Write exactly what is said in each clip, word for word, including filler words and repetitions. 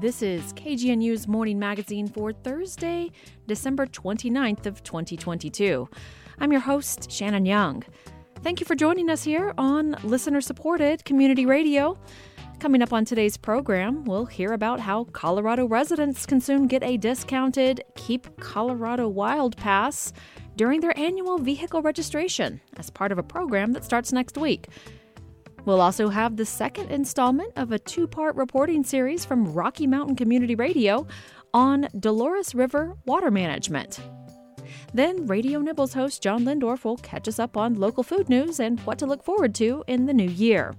This is K G N U's Morning Magazine for Thursday, December twenty-ninth of twenty twenty-two. I'm your host, Shannon Young. Thank you for joining us here on listener-supported community radio. Coming up on today's program, we'll hear about how Colorado residents can soon get a discounted Keep Colorado Wild Pass during their annual vehicle registration as part of a program that starts next week. We'll also have the second installment of a two-part reporting series from Rocky Mountain Community Radio on Dolores River water management. Then Radio Nibbles host John Lindorf will catch us up on local food news and what to look forward to in the new year.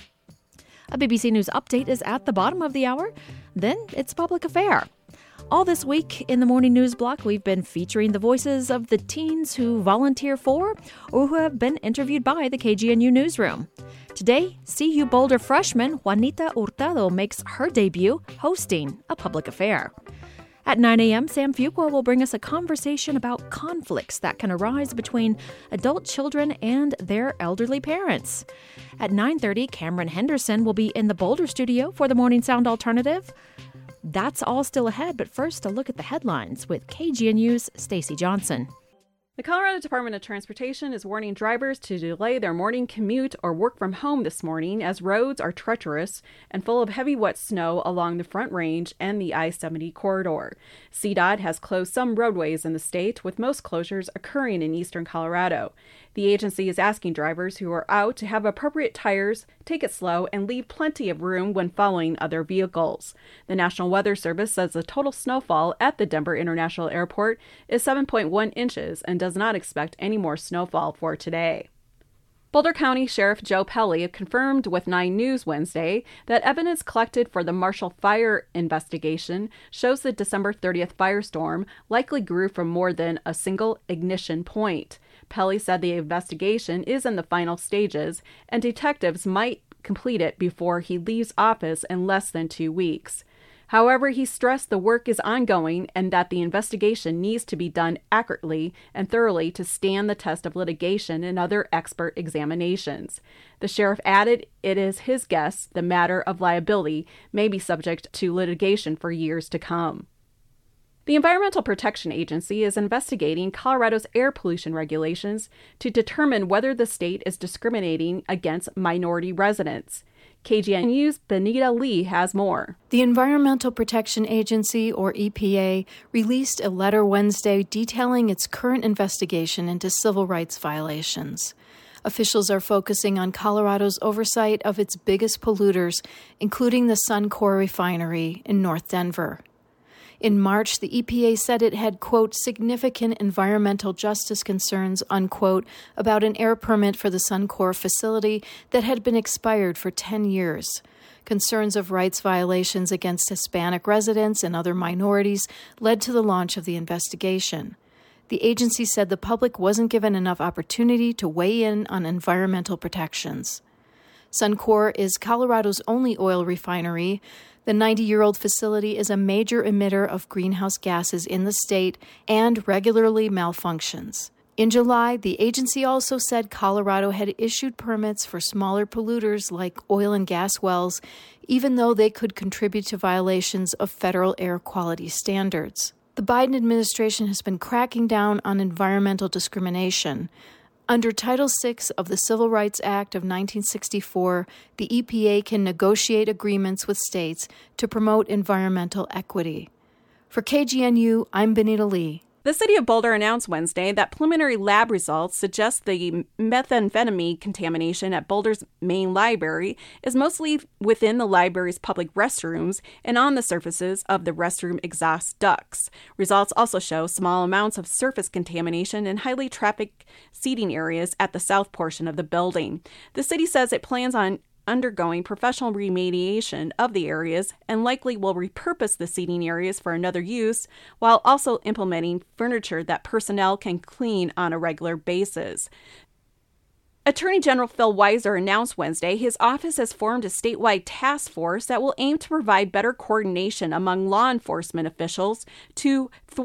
A B B C News update is at the bottom of the hour. Then it's Public Affair. All this week in the morning news block, we've been featuring the voices of the teens who volunteer for or who have been interviewed by the K G N U newsroom. Today, C U Boulder freshman Juanita Hurtado makes her debut hosting a public affair. At nine a.m., Sam Fuqua will bring us a conversation about conflicts that can arise between adult children and their elderly parents. At nine thirty, Cameron Henderson will be in the Boulder studio for the Morning Sound Alternative. That's all still ahead, but first a look at the headlines with K G N U's Stacey Johnson. The Colorado Department of Transportation is warning drivers to delay their morning commute or work from home this morning as roads are treacherous and full of heavy wet snow along the Front Range and the I seventy corridor. C DOT has closed some roadways in the state, with most closures occurring in eastern Colorado. The agency is asking drivers who are out to have appropriate tires, take it slow, and leave plenty of room when following other vehicles. The National Weather Service says the total snowfall at the Denver International Airport is seven point one inches and does not expect any more snowfall for today. Boulder County Sheriff Joe Pelley confirmed with nine News Wednesday that evidence collected for the Marshall fire investigation shows the December thirtieth firestorm likely grew from more than a single ignition point. Pelley said the investigation is in the final stages and detectives might complete it before he leaves office in less than two weeks. However, he stressed the work is ongoing and that the investigation needs to be done accurately and thoroughly to stand the test of litigation and other expert examinations. The sheriff added it is his guess the matter of liability may be subject to litigation for years to come. The Environmental Protection Agency is investigating Colorado's air pollution regulations to determine whether the state is discriminating against minority residents. K G N U's Benita Lee has more. The Environmental Protection Agency, or E P A, released a letter Wednesday detailing its current investigation into civil rights violations. Officials are focusing on Colorado's oversight of its biggest polluters, including the Suncor refinery in North Denver. In March, the E P A said it had, quote, significant environmental justice concerns, unquote, about an air permit for the Suncor facility that had been expired for ten years. Concerns of rights violations against Hispanic residents and other minorities led to the launch of the investigation. The agency said the public wasn't given enough opportunity to weigh in on environmental protections. Suncor is Colorado's only oil refinery. The ninety-year-old facility is a major emitter of greenhouse gases in the state and regularly malfunctions. In July, the agency also said Colorado had issued permits for smaller polluters like oil and gas wells, even though they could contribute to violations of federal air quality standards. The Biden administration has been cracking down on environmental discrimination. Under Title six of the Civil Rights Act of nineteen sixty-four, the E P A can negotiate agreements with states to promote environmental equity. For K G N U, I'm Benita Lee. The city of Boulder announced Wednesday that preliminary lab results suggest the methamphetamine contamination at Boulder's main library is mostly within the library's public restrooms and on the surfaces of the restroom exhaust ducts. Results also show small amounts of surface contamination in highly trafficked seating areas at the south portion of the building. The city says it plans on undergoing professional remediation of the areas and likely will repurpose the seating areas for another use, while also implementing furniture that personnel can clean on a regular basis. Attorney General Phil Weiser announced Wednesday his office has formed a statewide task force that will aim to provide better coordination among law enforcement officials to thwart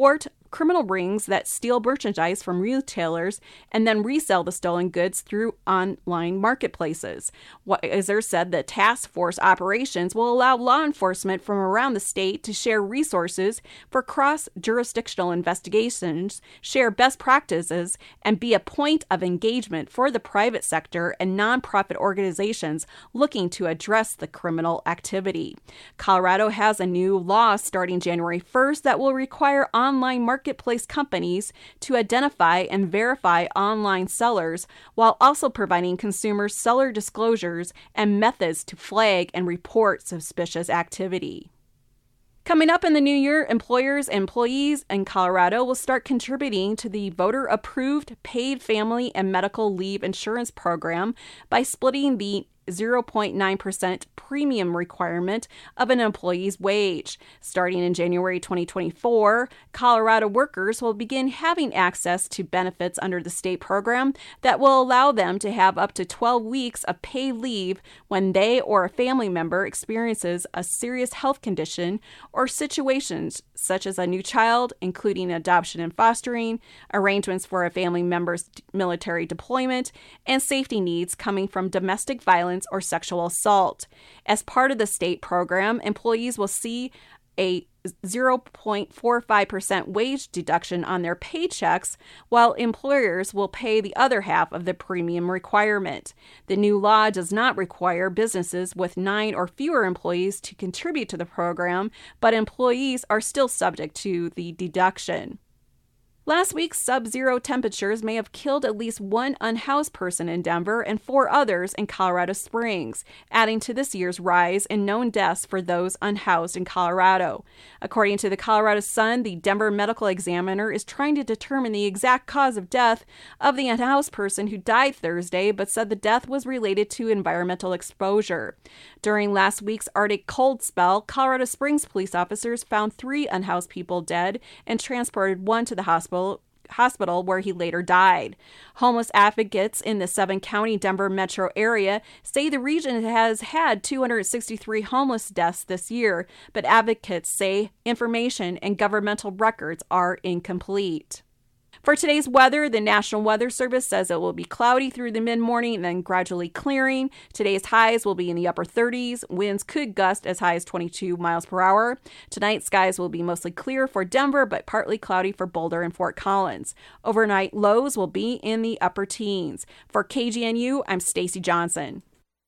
criminal rings that steal merchandise from retailers and then resell the stolen goods through online marketplaces. Weiser said that task force operations will allow law enforcement from around the state to share resources for cross-jurisdictional investigations, share best practices, and be a point of engagement for the private sector and nonprofit organizations looking to address the criminal activity. Colorado has a new law starting January first that will require online marketplace companies to identify and verify online sellers while also providing consumers seller disclosures and methods to flag and report suspicious activity. Coming up in the new year, employers and employees in Colorado will start contributing to the voter-approved paid family and medical leave insurance program by splitting the zero point nine percent premium requirement of an employee's wage. Starting in January twenty twenty-four, Colorado workers will begin having access to benefits under the state program that will allow them to have up to twelve weeks of paid leave when they or a family member experiences a serious health condition or situations such as a new child, including adoption and fostering, arrangements for a family member's military deployment, and safety needs coming from domestic violence or sexual assault. As part of the state program, employees will see a zero point four five percent wage deduction on their paychecks, while employers will pay the other half of the premium requirement. The new law does not require businesses with nine or fewer employees to contribute to the program, but employees are still subject to the deduction. Last week's sub-zero temperatures may have killed at least one unhoused person in Denver and four others in Colorado Springs, adding to this year's rise in known deaths for those unhoused in Colorado. According to the Colorado Sun, the Denver medical examiner is trying to determine the exact cause of death of the unhoused person who died Thursday, but said the death was related to environmental exposure. During last week's Arctic cold spell, Colorado Springs police officers found three unhoused people dead and transported one to the hospital. hospital where he later died. Homeless advocates in the seven-county Denver metro area say the region has had two hundred sixty-three homeless deaths this year, but advocates say information and governmental records are incomplete. For today's weather, the National Weather Service says it will be cloudy through the mid-morning and then gradually clearing. Today's highs will be in the upper thirties. Winds could gust as high as twenty-two miles per hour. Tonight, skies will be mostly clear for Denver, but partly cloudy for Boulder and Fort Collins. Overnight lows will be in the upper teens. For K G N U, I'm Stacy Johnson.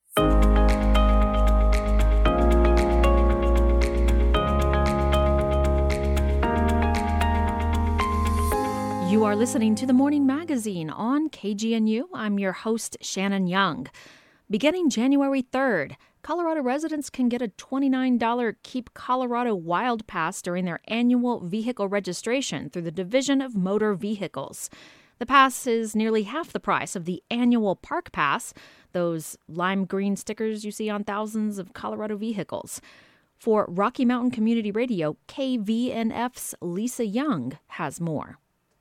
You are listening to the Morning Magazine on K G N U. I'm your host, Shannon Young. Beginning January third, Colorado residents can get a twenty-nine dollars Keep Colorado Wild Pass during their annual vehicle registration through the Division of Motor Vehicles. The pass is nearly half the price of the annual Park Pass, those lime green stickers you see on thousands of Colorado vehicles. For Rocky Mountain Community Radio, K V N F's Lisa Young has more.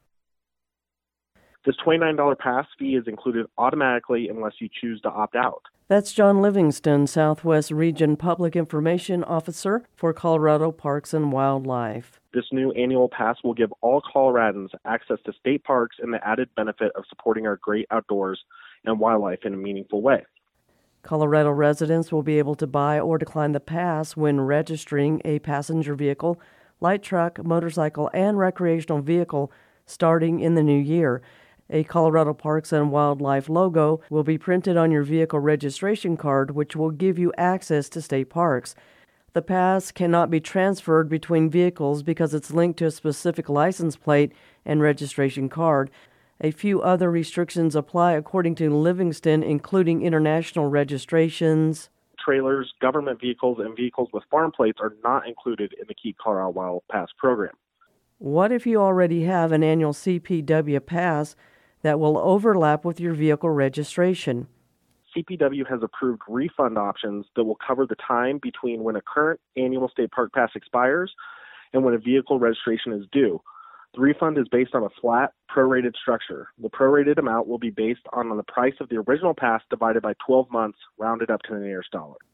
This twenty-nine dollars pass fee is included automatically unless you choose to opt out. That's John Livingston, Southwest Region Public Information Officer for Colorado Parks and Wildlife. This new annual pass will give all Coloradans access to state parks and the added benefit of supporting our great outdoors and wildlife in a meaningful way. Colorado residents will be able to buy or decline the pass when registering a passenger vehicle, light truck, motorcycle, and recreational vehicle starting in the new year. A Colorado Parks and Wildlife logo will be printed on your vehicle registration card, which will give you access to state parks. The pass cannot be transferred between vehicles because it's linked to a specific license plate and registration card. A few other restrictions apply according to Livingston, including international registrations. Trailers, government vehicles, and vehicles with farm plates are not included in the Keep Colorado Wild Pass program. What if you already have an annual C P W pass that will overlap with your vehicle registration? C P W has approved refund options that will cover the time between when a current annual state park pass expires and when a vehicle registration is due. The refund is based on a flat, prorated structure. The prorated amount will be based on the price of the original pass divided by twelve months, rounded up to the nearest dollar.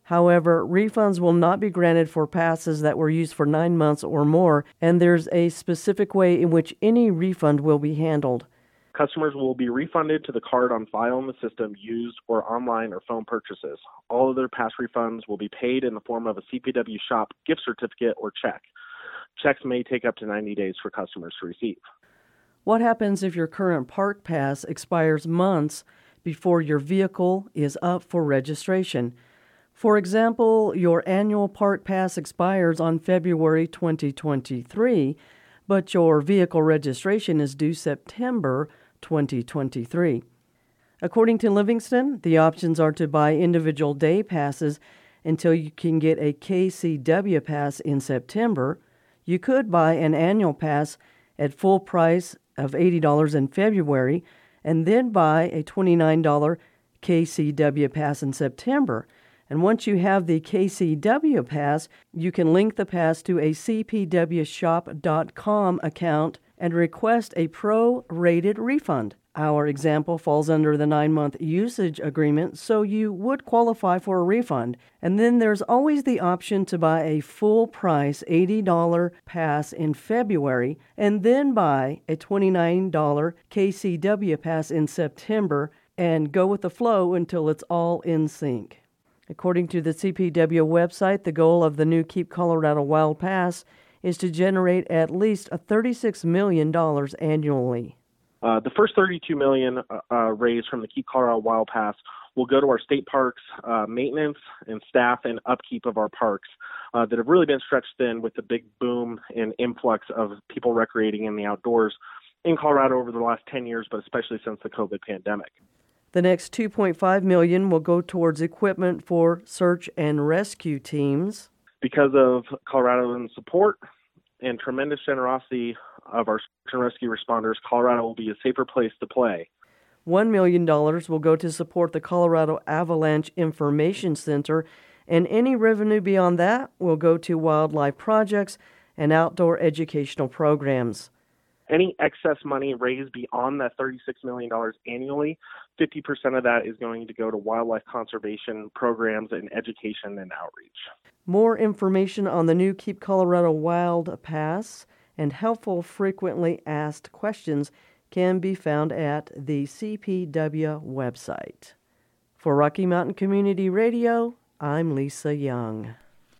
However, refunds will not be granted for passes that were used for nine months or more, and there's a specific way in which any refund will be handled. Customers will be refunded to the card on file in the system used for online or phone purchases. All of their pass refunds will be paid in the form of a C P W Shop gift certificate or check. Checks may take up to ninety days for customers to receive. What happens if your current park pass expires months before your vehicle is up for registration? For example, your annual park pass expires on February twenty twenty-three, but your vehicle registration is due September twenty twenty-three. According to Livingston, the options are to buy individual day passes until you can get a K C W pass in September. You could buy an annual pass at full price of eighty dollars in February and then buy a twenty-nine dollars K C W pass in September. And once you have the K C W pass, you can link the pass to a C P W shop dot com account and request a pro-rated refund. Our example falls under the nine-month usage agreement, so you would qualify for a refund. And then there's always the option to buy a full-price eighty dollars pass in February and then buy a twenty-nine dollars K C W pass in September and go with the flow until it's all in sync. According to the C P W website, the goal of the new Keep Colorado Wild Pass is to generate at least thirty-six million dollars annually. Uh, the first thirty-two million dollars uh, uh, raised from the Keep Colorado Wild Pass will go to our state parks, uh, maintenance and staff and upkeep of our parks uh, that have really been stretched thin with the big boom and influx of people recreating in the outdoors in Colorado over the last ten years, but especially since the COVID pandemic. The next two point five million dollars will go towards equipment for search and rescue teams. Because of Coloradoans' support and tremendous generosity of our search and rescue responders, Colorado will be a safer place to play. one million dollars will go to support the Colorado Avalanche Information Center, and any revenue beyond that will go to wildlife projects and outdoor educational programs. Any excess money raised beyond that thirty-six million dollars annually, fifty percent of that is going to go to wildlife conservation programs and education and outreach. More information on the new Keep Colorado Wild Pass and helpful frequently asked questions can be found at the C P W website. For Rocky Mountain Community Radio, I'm Lisa Young.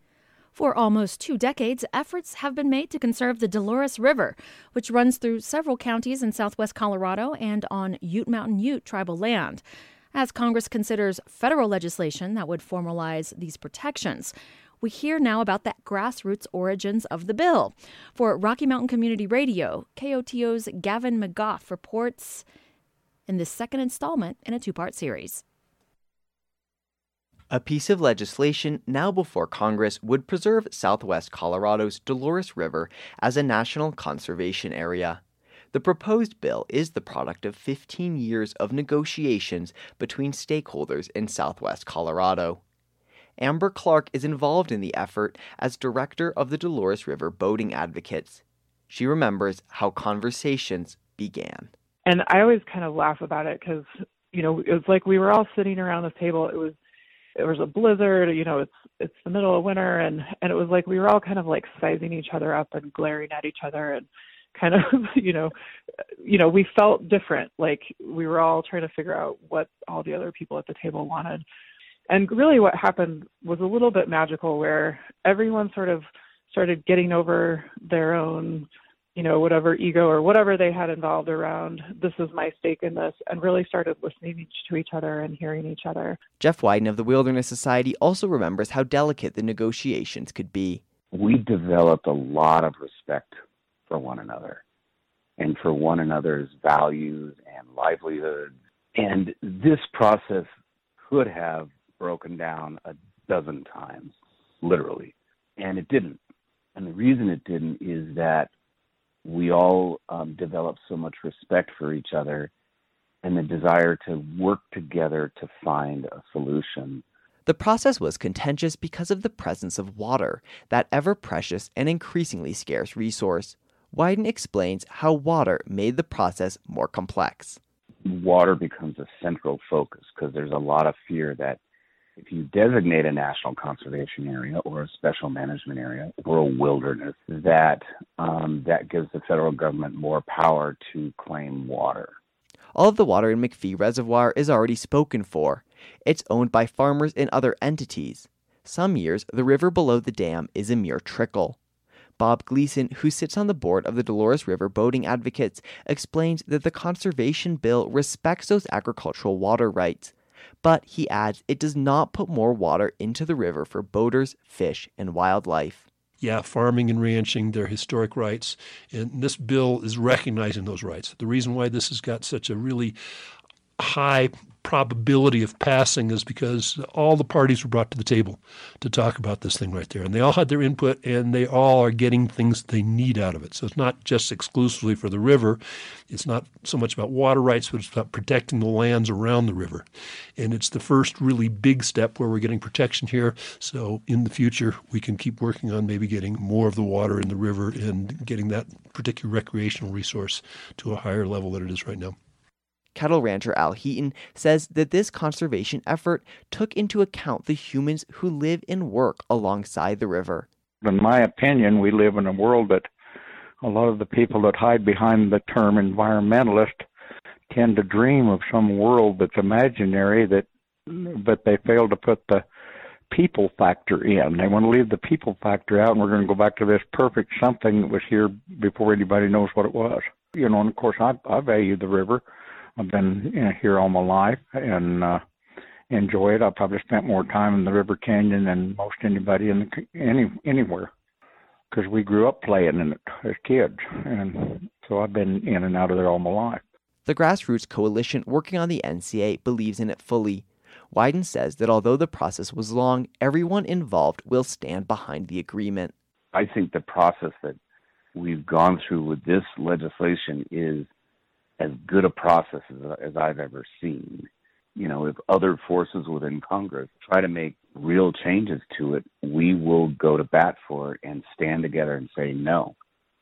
For almost two decades, efforts have been made to conserve the Dolores River, which runs through several counties in southwest Colorado and on Ute Mountain Ute tribal land, as Congress considers federal legislation that would formalize these protections. We hear now about the grassroots origins of the bill. For Rocky Mountain Community Radio, K O T O's Gavin McGough reports in this second installment in a two-part series. A piece of legislation now before Congress would preserve southwest Colorado's Dolores River as a national conservation area. The proposed bill is the product of fifteen years of negotiations between stakeholders in southwest Colorado. Amber Clark is involved in the effort as director of the Dolores River Boating Advocates. She remembers how conversations began. And I always kind of laugh about it because, you know, it was like we were all sitting around this table. It was It was a blizzard, you know, it's it's the middle of winter, and, and it was like we were all kind of like sizing each other up and glaring at each other and kind of, you know, you know, we felt different. Like we were all trying to figure out what all the other people at the table wanted. And really what happened was a little bit magical where everyone sort of started getting over their own, you know, whatever ego or whatever they had involved around, this is my stake in this, and really started listening to each other and hearing each other. Jeff Wyden of the Wilderness Society also remembers how delicate the negotiations could be. We developed a lot of respect for one another and for one another's values and livelihoods. And this process could have broken down a dozen times, literally, and it didn't. And the reason it didn't is that we all um, developed so much respect for each other and the desire to work together to find a solution. The process was contentious because of the presence of water, that ever-precious and increasingly scarce resource. Wyden explains how water made the process more complex. Water becomes a central focus because there's a lot of fear that If you designate a national conservation area or a special management area or a wilderness, that um, that gives the federal government more power to claim water. All of the water in McPhee Reservoir is already spoken for. It's owned by farmers and other entities. Some years, the river below the dam is a mere trickle. Bob Gleason, who sits on the board of the Dolores River Boating Advocates, explains that the conservation bill respects those agricultural water rights. But he adds it does not put more water into the river for boaters, fish, and wildlife. Yeah, farming and ranching, they're historic rights, and this bill is recognizing those rights. The reason why this has got such a really high probability of passing is because all the parties were brought to the table to talk about this thing right there. And they all had their input, and they all are getting things they need out of it. So it's not just exclusively for the river. It's not so much about water rights, but it's about protecting the lands around the river. And it's the first really big step where we're getting protection here. So in the future, we can keep working on maybe getting more of the water in the river and getting that particular recreational resource to a higher level than it is right now. Cattle rancher Al Heaton says that this conservation effort took into account the humans who live and work alongside the river. In my opinion, we live in a world that a lot of the people that hide behind the term environmentalist tend to dream of some world that's imaginary, that but they fail to put the people factor in. They want to leave the people factor out, and we're going to go back to this perfect something that was here before anybody knows what it was. You know, and of course, I, I value the river. I've been you know, here all my life and uh, enjoy it. I probably spent more time in the River Canyon than most anybody in the, any anywhere, because we grew up playing in it as kids, and so I've been in and out of there all my life. The Grassroots Coalition working on the N C A believes in it fully. Wyden says that although the process was long, everyone involved will stand behind the agreement. I think the process that we've gone through with this legislation is as good a process as, as I've ever seen. You know, if other forces within Congress try to make real changes to it, we will go to bat for it and stand together and say no.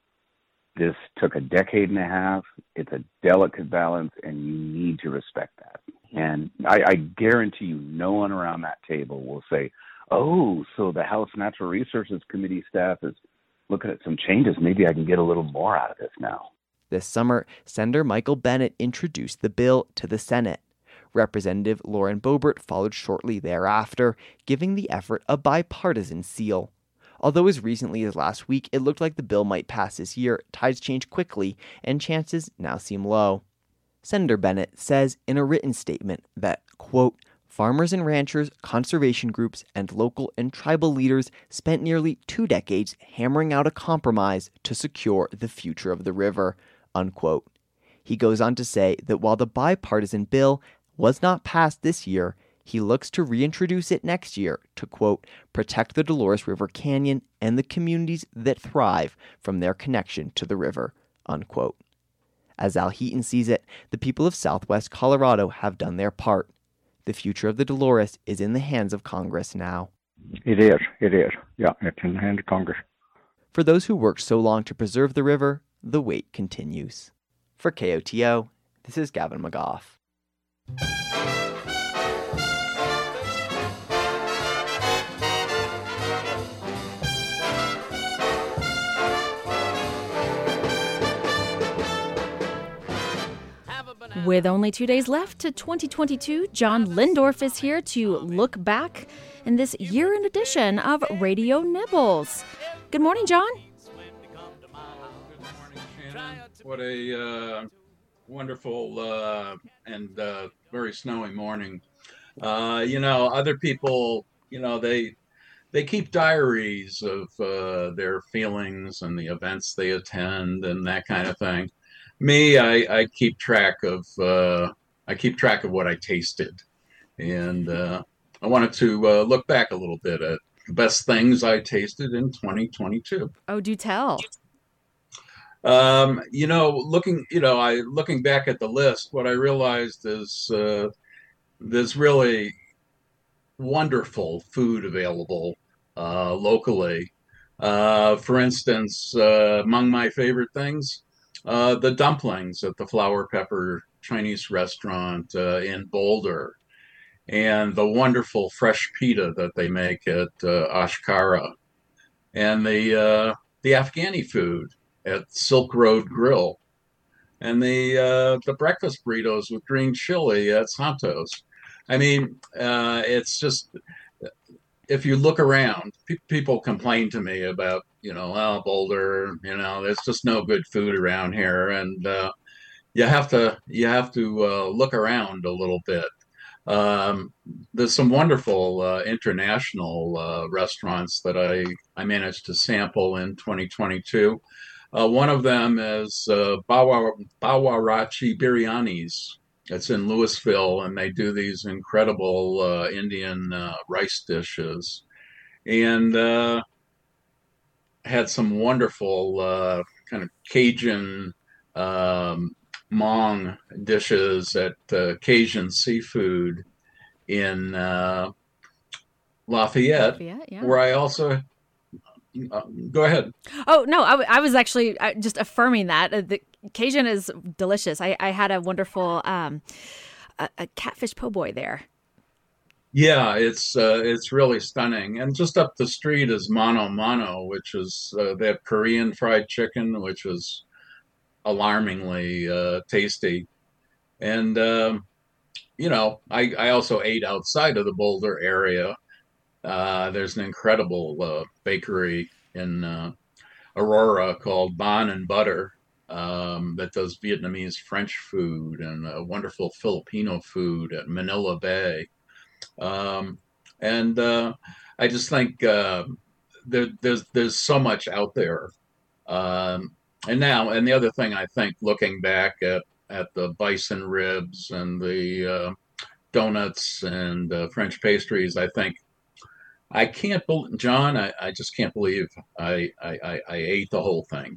This took a decade and a half. It's a delicate balance, and you need to respect that. And I, I guarantee you no one around that table will say, oh, so the House Natural Resources Committee staff is looking at some changes. Maybe I can get a little more out of this now. This summer, Senator Michael Bennet introduced the bill to the Senate. Representative Lauren Boebert followed shortly thereafter, giving the effort a bipartisan seal. Although as recently as last week it looked like the bill might pass this year, tides change quickly and chances now seem low. Senator Bennet says in a written statement that, quote, farmers and ranchers, conservation groups, and local and tribal leaders spent nearly two decades hammering out a compromise to secure the future of the river, unquote. He goes on to say that while the bipartisan bill was not passed this year, he looks to reintroduce it next year to, quote, protect the Dolores River Canyon and the communities that thrive from their connection to the river, unquote. As Al Heaton sees it, the people of Southwest Colorado have done their part. The future of the Dolores is in the hands of Congress now. It is. It is. Yeah, it's in the hands of Congress. For those who worked so long to preserve the river, the wait continues. For K O T O, this is Gavin McGough. With only two days left to twenty twenty-two, John Lindorf is here to look back in this year-end edition of Radio Nibbles. Good morning, John. What a uh, wonderful uh, and uh, very snowy morning. Uh, you know, other people, you know, they they keep diaries of uh, their feelings and the events they attend and that kind of thing. Me, I, I keep track of uh, I keep track of what I tasted, and uh, I wanted to uh, look back a little bit at the best things I tasted in twenty twenty-two. Oh, do tell. Um, you know, looking, you know, I looking back at the list, what I realized is uh, there's really wonderful food available uh, locally. Uh, for instance, uh, among my favorite things, uh, the dumplings at the Flower Pepper Chinese restaurant uh, in Boulder. and the wonderful fresh pita that they make at uh, Ashkara, and the uh, the Afghani food at Silk Road Grill, and the uh, the breakfast burritos with green chili at Santos. I mean, uh, it's just, if you look around, pe- people complain to me about, you know, oh, Boulder, you know, there's just no good food around here, and uh, you have to you have to uh, look around a little bit. Um, there's some wonderful uh, international uh, restaurants that I I managed to sample in twenty twenty-two. Uh, one of them is uh, Bawa, Bawarachi Biryanis. It's in Louisville, and they do these incredible uh, Indian uh, rice dishes, and uh, had some wonderful uh, kind of Cajun um, Hmong dishes at uh, Cajun Seafood in uh, Lafayette, Lafayette, yeah. where I also uh, go ahead. Oh no, I, w- I was actually uh, just affirming that uh, the Cajun is delicious. I, I had a wonderful um, a, a catfish po' boy there. Yeah, it's uh, it's really stunning. And just up the street is Mano Mano, which is uh, they have Korean fried chicken, which is alarmingly uh, tasty. And um, you know, I I also ate outside of the Boulder area. Uh, there's an incredible uh, bakery in uh, Aurora called Bon and Butter um, that does Vietnamese French food and uh, wonderful Filipino food at Manila Bay. Um, and uh, I just think uh, there, there's there's so much out there. Um, and now, and the other thing I think, looking back at at the bison ribs and the uh, donuts and uh, French pastries, I think I can't believe, John, I, I just can't believe I, I, I, I ate the whole thing.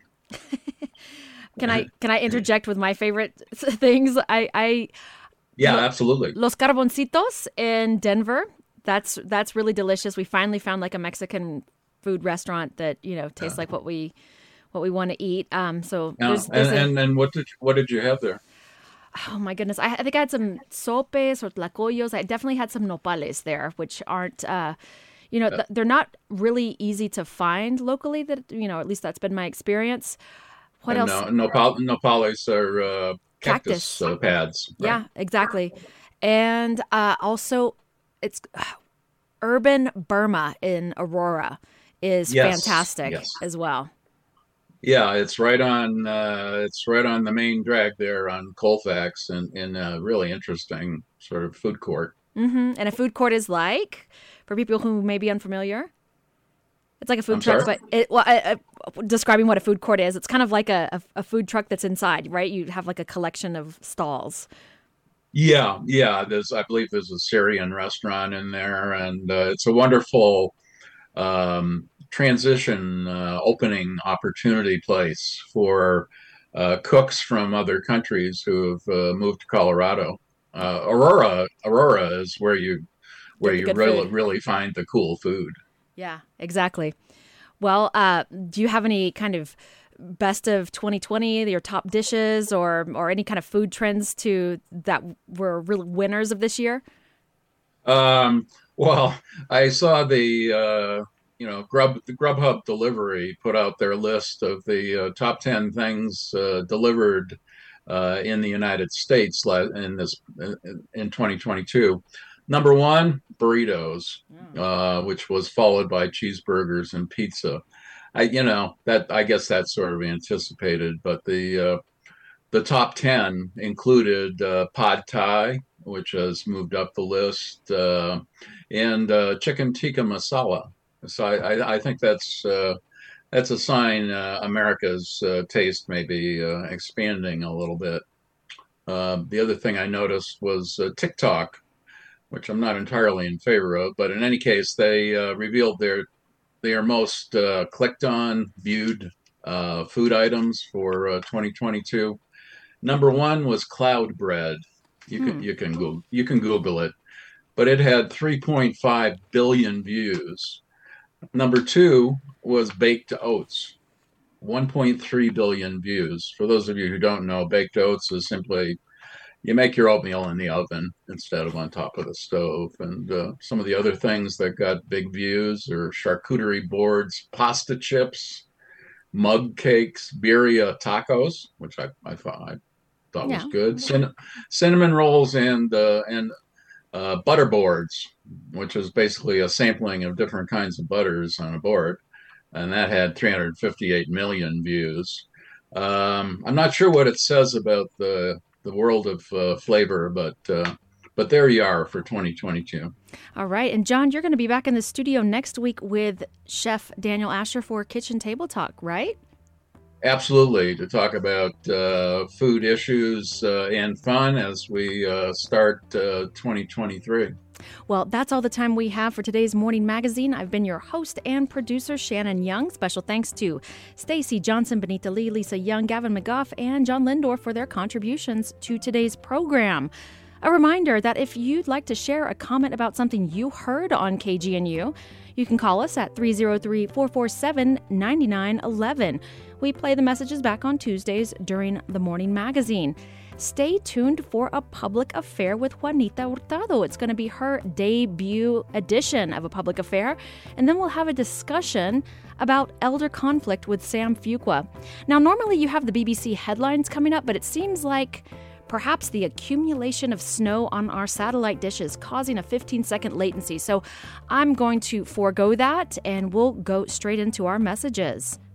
Can I can I interject with my favorite things? I, I Yeah, absolutely. Los Carboncitos in Denver. That's that's really delicious. We finally found like a Mexican food restaurant that, you know, tastes Yeah. like what we what we want to eat. Um, so Yeah. there's, there's and, a, and and what did what did you have there? oh my goodness, I, I think I had some sopes or tlacoyos. I definitely had some nopales there, which aren't, uh, you know, Yeah. th- they're not really easy to find locally. That, you know, at least that's been my experience. What and else? No, nopal, nopales are uh, cactus, Cactus. uh, pads. right? Yeah, exactly. And uh, also, it's uh, Urban Burma in Aurora is Yes, fantastic yes. as well. Yeah, it's right on. Uh, it's right on the main drag there on Colfax, and in a really interesting sort of food court. hmm And a food court is like, for people who may be unfamiliar, it's like a food I'm truck, sorry? but it, well, I, I, describing what a food court is, it's kind of like a, a, a food truck that's inside, right? You have like a collection of stalls. Yeah, yeah. There's, I believe, there's a Syrian restaurant in there, and uh, it's a wonderful um, transition uh, opening opportunity place for uh, cooks from other countries who have uh, moved to Colorado. Uh, Aurora, Aurora is where you where Get the you good really food. really find the cool food. Yeah, exactly. Well, uh, do you have any kind of best of twenty twenty, your top dishes, or or any kind of food trends to that were really winners of this year? Um, well, I saw the uh, you know Grub the Grubhub delivery put out their list of the uh, top ten things uh, delivered uh, in the United States la- in this in twenty twenty-two. Number one, burritos, uh, which was followed by cheeseburgers and pizza. I you know that I guess that's sort of anticipated, but the uh, the top ten included uh, pad thai, which has moved up the list, uh, and uh, chicken tikka masala. So I, I, I think that's uh, that's a sign uh, America's uh, taste may be uh, expanding a little bit. Uh, the other thing I noticed was uh, TikTok, which I'm not entirely in favor of, but in any case, they uh, revealed their their most uh, clicked on, viewed uh, food items for uh, twenty twenty-two. Number one was cloud bread. You can Hmm. you can go you can Google it, but it had three point five billion views. Number two was baked oats, one point three billion views. For those of you who don't know, baked oats is simply you make your oatmeal in the oven instead of on top of the stove. And uh, some of the other things that got big views are charcuterie boards, pasta chips, mug cakes, birria tacos, which I, I thought I thought Yeah. was good. Cin- cinnamon rolls and uh, and uh, butter boards, which is basically a sampling of different kinds of butters on a board, and that had three hundred fifty-eight million views. Um, I'm not sure what it says about the the world of uh, flavor, but uh, but there you are for twenty twenty-two. All right. And John, you're going to be back in the studio next week with Chef Daniel Asher for Kitchen Table Talk, right? Absolutely, to talk about uh, food issues uh, and fun as we uh, start uh, twenty twenty-three. Well, that's all the time we have for today's Morning Magazine. I've been your host and producer, Shannon Young. Special thanks to Stacy Johnson, Benita Lee, Lisa Young, Gavin McGough, and John Lindor for their contributions to today's program. A reminder that if you'd like to share a comment about something you heard on K G N U, you can call us at three oh three, four four seven, nine nine one one. We play the messages back on Tuesdays during the Morning Magazine. Stay tuned for A Public Affair with Juanita Hurtado. It's going to be her debut edition of A Public Affair. And then we'll have a discussion about elder conflict with Sam Fuqua. Now, normally you have the B B C headlines coming up, but it seems like perhaps the accumulation of snow on our satellite dishes causing a fifteen second latency. So I'm going to forego that, and we'll go straight into our messages.